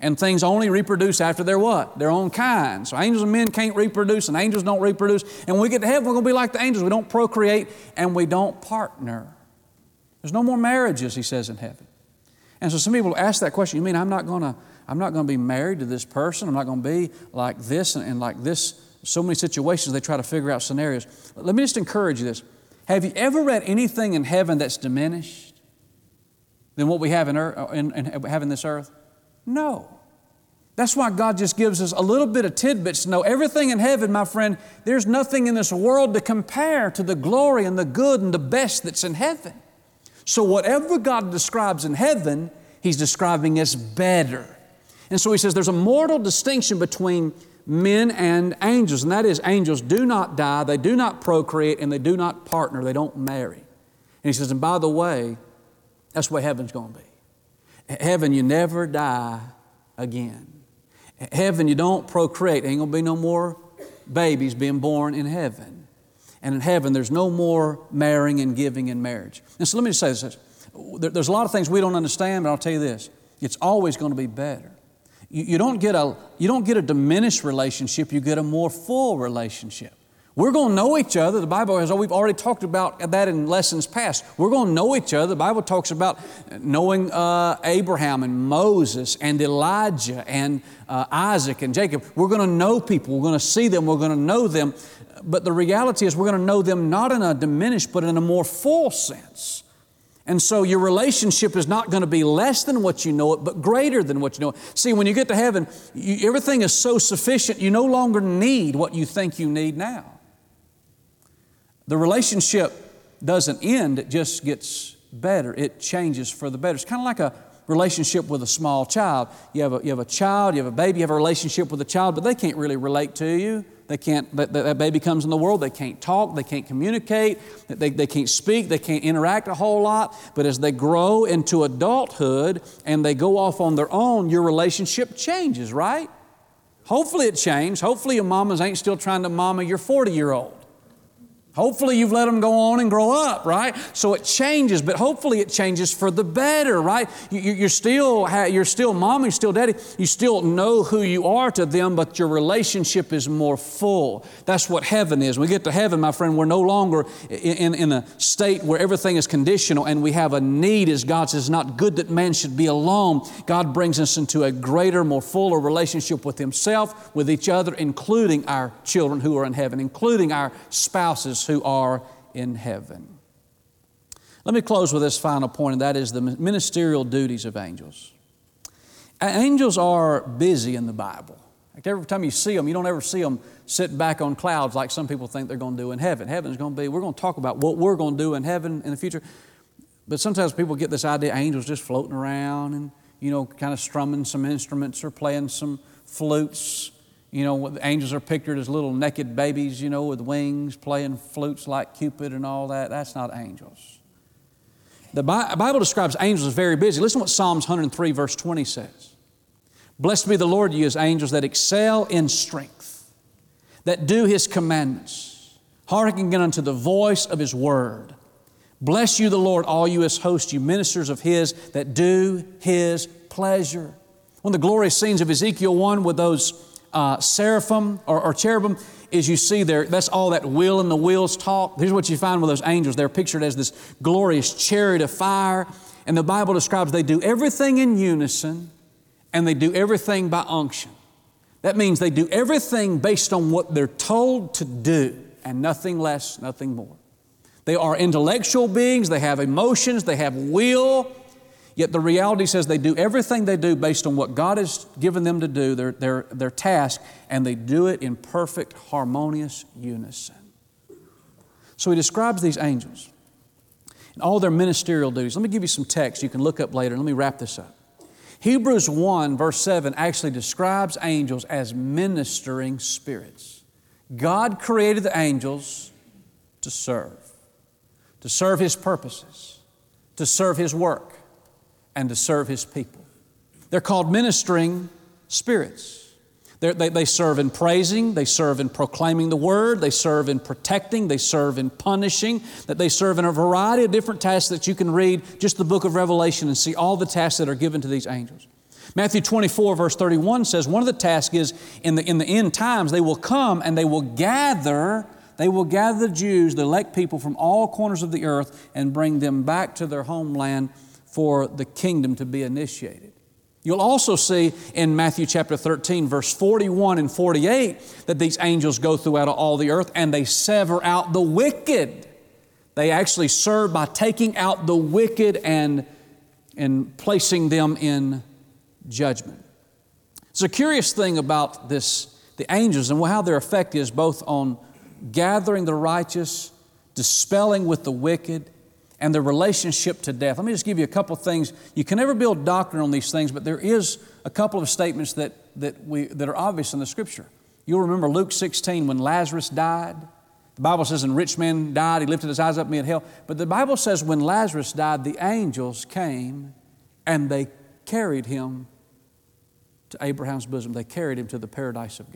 And things only reproduce after their what? Their own kind. So angels and men can't reproduce, and angels don't reproduce. And when we get to heaven, we're going to be like the angels. We don't procreate, and we don't partner. There's no more marriages, he says, in heaven. And so some people ask that question, you mean I'm not going to be married to this person? I'm not going to be like this and like this? So many situations, they try to figure out scenarios. Let me just encourage you this. Have you ever read anything in heaven that's diminished than what we have in this earth? No. That's why God just gives us a little bit of tidbits to know everything in heaven, my friend, there's nothing in this world to compare to the glory and the good and the best that's in heaven. So whatever God describes in heaven, He's describing as better. And so He says there's a mortal distinction between men and angels, and that is angels do not die, they do not procreate, and they do not partner, they don't marry. And He says, and by the way, that's the way heaven's going to be. Heaven, you never die again. Heaven, you don't procreate. Ain't going to be no more babies being born in heaven. And in heaven, there's no more marrying and giving in marriage. And so let me just say this. There's a lot of things we don't understand, but I'll tell you this. It's always going to be better. You don't get a diminished relationship. You get a more full relationship. We're going to know each other. The Bible has, we've already talked about that in lessons past. We're going to know each other. The Bible talks about knowing Abraham and Moses and Elijah and Isaac and Jacob. We're going to know people. We're going to see them. We're going to know them. But the reality is we're going to know them not in a diminished, but in a more full sense. And so your relationship is not going to be less than what you know it, but greater than what you know it. See, when you get to heaven, everything is so sufficient, you no longer need what you think you need now. The relationship doesn't end, it just gets better. It changes for the better. It's kind of like a relationship with a small child. You have a child, you have a baby, you have a relationship with a child, but they can't really relate to you. They can't, that baby comes in the world, they can't talk, they can't communicate, they can't speak, they can't interact a whole lot. But as they grow into adulthood and they go off on their own, your relationship changes, right? Hopefully it changed. Hopefully your mamas ain't still trying to mama your 40-year-old. Hopefully you've let them go on and grow up, right? So it changes, but hopefully it changes for the better, right? You're still mom, you're still daddy. You still know who you are to them, but your relationship is more full. That's what heaven is. When we get to heaven, my friend, we're no longer in a state where everything is conditional and we have a need, as God says, not good that man should be alone. God brings us into a greater, more fuller relationship with Himself, with each other, including our children who are in heaven, including our spouses who are in heaven. Let me close with this final point, and that is the ministerial duties of angels. Angels are busy in the Bible. Like every time you see them, you don't ever see them sitting back on clouds like some people think they're going to do in heaven. Heaven's going to be, we're going to talk about what we're going to do in heaven in the future. But sometimes people get this idea, angels just floating around and, kind of strumming some instruments or playing some flutes. The angels are pictured as little naked babies, with wings, playing flutes like Cupid and all that. That's not angels. The Bible describes angels as very busy. Listen to what Psalms 103 verse 20 says. Blessed be the Lord, you His angels that excel in strength, that do His commandments, hearkening unto the voice of His word. Bless you the Lord, all you His hosts, you ministers of His that do His pleasure. One of the glorious scenes of Ezekiel 1 with those seraphim or cherubim is you see there, that's all that wheel and the wheels talk. Here's what you find with those angels. They're pictured as this glorious chariot of fire. And the Bible describes they do everything in unison and they do everything by unction. That means they do everything based on what they're told to do and nothing less, nothing more. They are intellectual beings. They have emotions. They have will. Yet the reality says they do everything they do based on what God has given them to do, their task, and they do it in perfect, harmonious unison. So He describes these angels and all their ministerial duties. Let me give you some text you can look up later. Let me wrap this up. Hebrews 1 verse 7 actually describes angels as ministering spirits. God created the angels to serve His purposes, to serve His work, and to serve His people. They're called ministering spirits. They serve in praising, they serve in proclaiming the Word, they serve in protecting, they serve in punishing, that they serve in a variety of different tasks that you can read just the book of Revelation and see all the tasks that are given to these angels. Matthew 24, verse 31 says, one of the tasks is in the end times, they will come and they will gather the Jews, the elect people from all corners of the earth, and bring them back to their homeland for the kingdom to be initiated. You'll also see in Matthew chapter 13, verse 41 and 48, that these angels go throughout all the earth and they sever out the wicked. They actually serve by taking out the wicked and placing them in judgment. It's a curious thing about the angels and how their effect is both on gathering the righteous, dispelling with the wicked, and their relationship to death. Let me just give you a couple of things. You can never build doctrine on these things, but there is a couple of statements that are obvious in the Scripture. You'll remember Luke 16 when Lazarus died. The Bible says, and rich man died, he lifted his eyes up in hell. But the Bible says when Lazarus died, the angels came and they carried him to Abraham's bosom. They carried him to the paradise of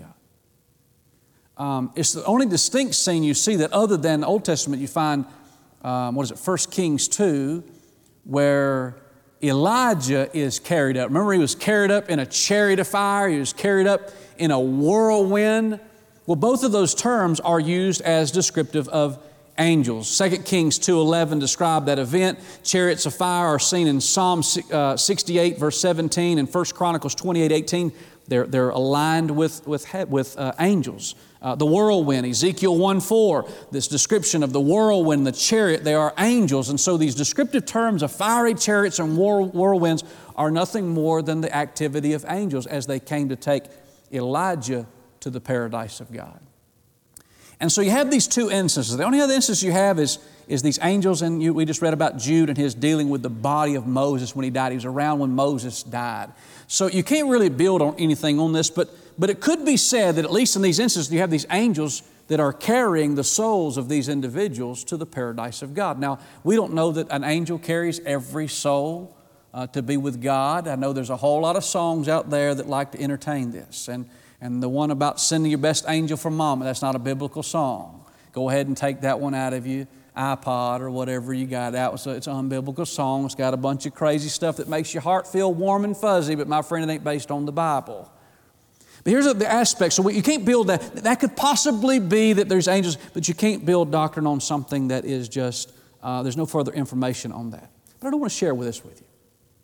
God. It's the only distinct scene you see that other than the Old Testament you find, 1 Kings 2, where Elijah is carried up. Remember, he was carried up in a chariot of fire. He was carried up in a whirlwind. Well, both of those terms are used as descriptive of angels. 2 Kings 2:11 describe that event. Chariots of fire are seen in Psalm 68, verse 17, and 1 Chronicles 28:18. They're aligned with angels. The whirlwind, Ezekiel 1:4, this description of the whirlwind, the chariot, they are angels. And so these descriptive terms of fiery chariots and whirlwinds are nothing more than the activity of angels as they came to take Elijah to the paradise of God. And so you have these two instances. The only other instance you have is these angels, and we just read about Jude and his dealing with the body of Moses when he died. He was around when Moses died. So you can't really build on anything on this, but it could be said that at least in these instances you have these angels that are carrying the souls of these individuals to the paradise of God. Now, we don't know that an angel carries every soul to be with God. I know there's a whole lot of songs out there that like to entertain this. And the one about sending your best angel from mama, that's not a biblical song. Go ahead and take that one out of your iPod or whatever you got out. It's an unbiblical song. It's got a bunch of crazy stuff that makes your heart feel warm and fuzzy, but my friend, it ain't based on the Bible. But here's the aspect. So you can't build that. That could possibly be that there's angels, but you can't build doctrine on something that is just, there's no further information on that. But I don't want to share this with you.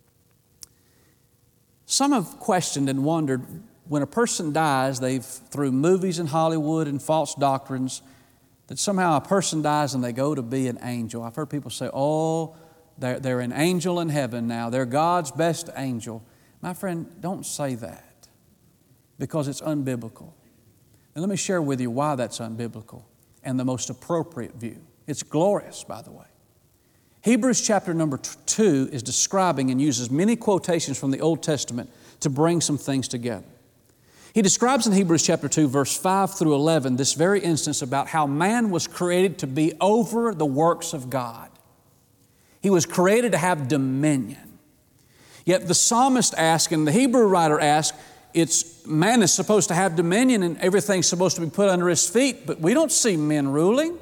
Some have questioned and wondered, when a person dies, through movies in Hollywood and false doctrines, that somehow a person dies and they go to be an angel. I've heard people say, oh, they're an angel in heaven now. They're God's best angel. My friend, don't say that because it's unbiblical. And let me share with you why that's unbiblical and the most appropriate view. It's glorious, by the way. Hebrews chapter number 2 is describing and uses many quotations from the Old Testament to bring some things together. He describes in Hebrews chapter 2, verse 5 through 11, this very instance about how man was created to be over the works of God. He was created to have dominion. Yet the psalmist asks, and the Hebrew writer asks, man is supposed to have dominion and everything's supposed to be put under his feet, but we don't see men ruling.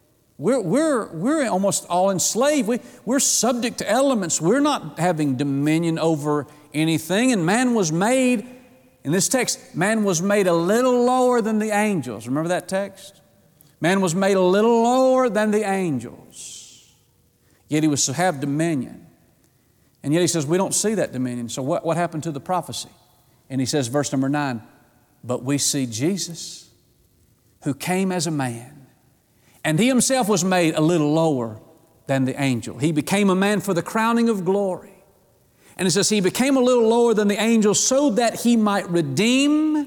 We're almost all enslaved. We're subject to elements. We're not having dominion over anything, and man was made. In this text, man was made a little lower than the angels. Remember that text? Man was made a little lower than the angels. Yet he was to have dominion. And yet he says, we don't see that dominion. So what happened to the prophecy? And he says, verse number 9, but we see Jesus, who came as a man, and he himself was made a little lower than the angel. He became a man for the crowning of glory. And it says he became a little lower than the angels so that he might redeem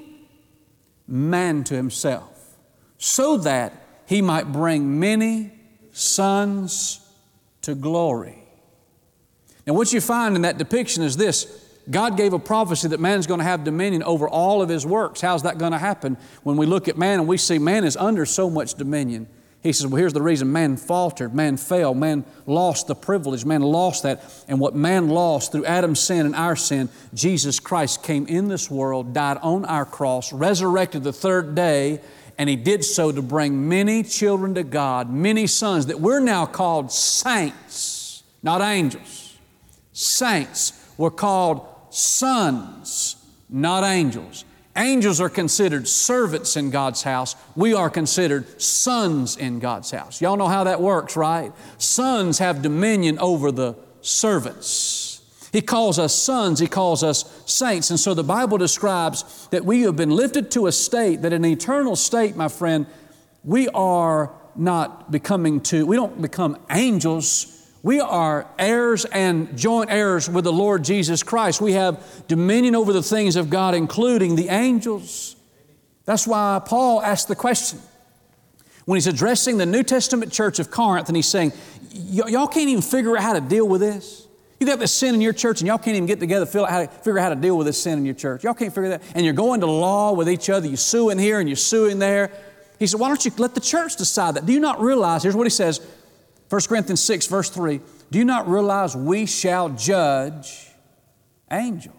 man to himself, so that he might bring many sons to glory. Now what you find in that depiction is this: God gave a prophecy that man's going to have dominion over all of his works. How's that going to happen? When we look at man and we see man is under so much dominion, he says, well, here's the reason: man faltered, man fell, man lost the privilege, man lost that. And what man lost through Adam's sin and our sin, Jesus Christ came in this world, died on our cross, resurrected the third day, and He did so to bring many children to God, many sons, that we're now called saints, not angels. Saints. We're called sons, not angels. Angels are considered servants in God's house. We are considered sons in God's house. Y'all know how that works, right? Sons have dominion over the servants. He calls us sons. He calls us saints. And so the Bible describes that we have been lifted to a state, that in an eternal state, my friend, we are not we don't become angels. We are heirs and joint heirs with the Lord Jesus Christ. We have dominion over the things of God, including the angels. That's why Paul asked the question when he's addressing the New Testament church of Corinth, and he's saying, y'all can't even figure out how to deal with this. You got this sin in your church and y'all can't even get together to figure out how to deal with this sin in your church. Y'all can't figure that. And you're going to law with each other. You're suing here and you're suing there. He said, why don't you let the church decide that? Do you not realize, here's what he says, 1 Corinthians 6, verse 3, do you not realize we shall judge angels?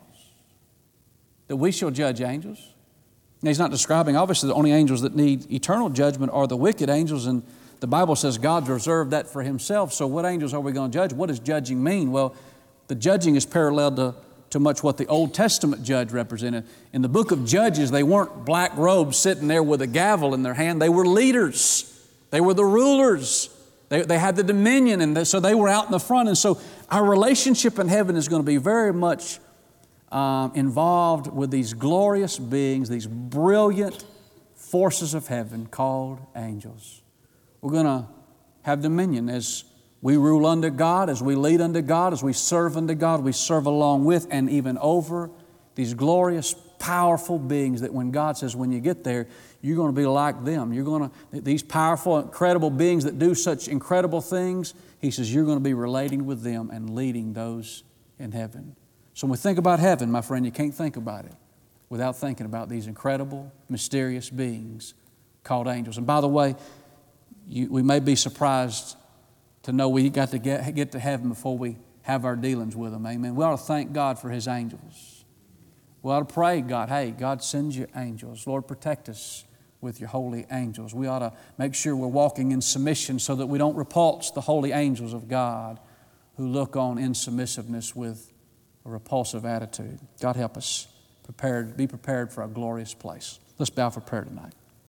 That we shall judge angels? Now, he's not describing, obviously, the only angels that need eternal judgment are the wicked angels, and the Bible says God's reserved that for Himself. So what angels are we going to judge? What does judging mean? Well, the judging is parallel to much what the Old Testament judge represented. In the book of Judges, they weren't black robes sitting there with a gavel in their hand. They were leaders. They were the rulers. They had the dominion, and so they were out in the front. And so our relationship in heaven is going to be very much involved with these glorious beings, these brilliant forces of heaven called angels. We're going to have dominion as we rule under God, as we lead under God, as we serve under God. We serve along with and even over these glorious, powerful beings that when God says, when you get there, you're going to be like them. These powerful, incredible beings that do such incredible things, He says, you're going to be relating with them and leading those in heaven. So when we think about heaven, my friend, you can't think about it without thinking about these incredible, mysterious beings called angels. And by the way, we may be surprised to know we got to get to heaven before we have our dealings with them. Amen. We ought to thank God for His angels. We ought to pray, God, hey, God, send your angels. Lord, protect us with your holy angels. We ought to make sure we're walking in submission so that we don't repulse the holy angels of God who look on in submissiveness with a repulsive attitude. God help us be prepared for a glorious place. Let's bow for prayer tonight.